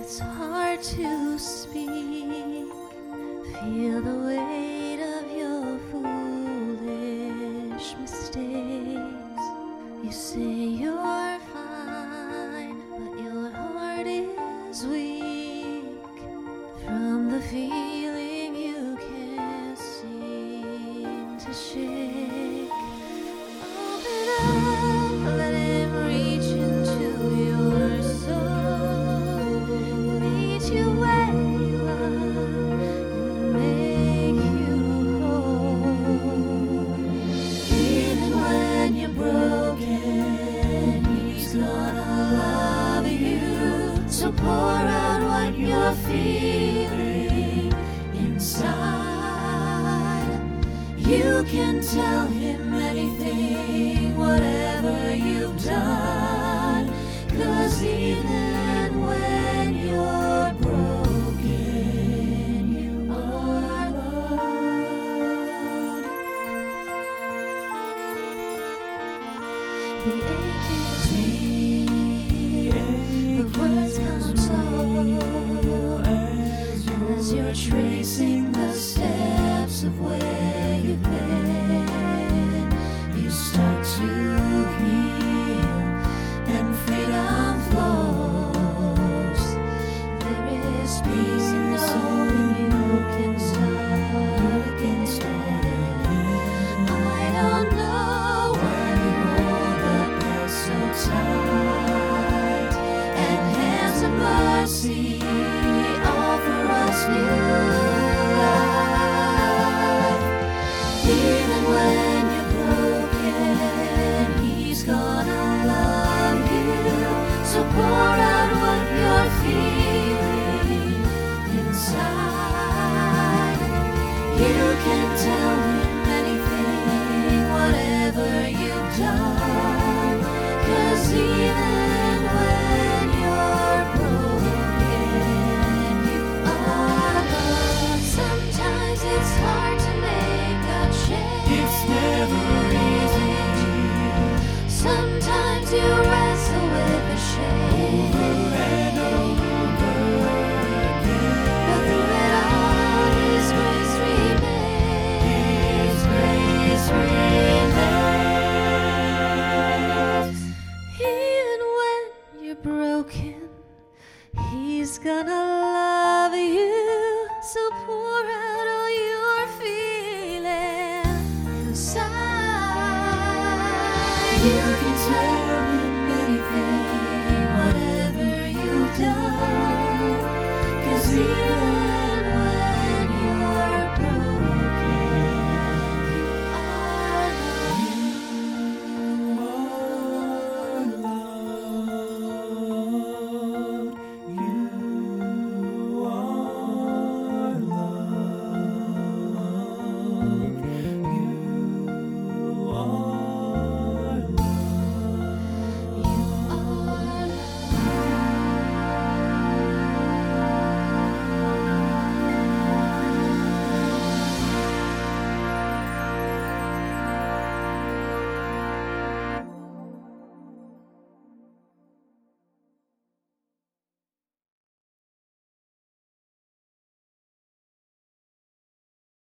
it's hard to speak. Feel the weight of your foolish mistakes. You say you're fine, but your heart is weak from the feeling you can't seem to shake. Open up, let him reach into your soul, meet you where you are, and make you whole. Even when you're broken, he's gonna love you. So pour out what you're feeling inside. You can tell him anything, whatever you've done, 'cause even when you're broken, you are loved. The ache is real, the words come slow as you're tracing the steps of where you've been. You start to heal and freedom flows. There is peace in knowing you can start again. I don't know why you hold the past so tight, and hands of mercy offer us new life. Even when you're broken, he's gonna love you. So pour out what you're feeling inside. You can tell him anything, whatever you've done, 'cause even when you're broken, you are loved. Sometimes it's hard to make a change. It's never easy. Sometimes you wrestle with the shame, And over again, but through it all, His grace remains. His grace remains. Even when you're broken, He's gonna love you. So pour out all your feeling inside. You can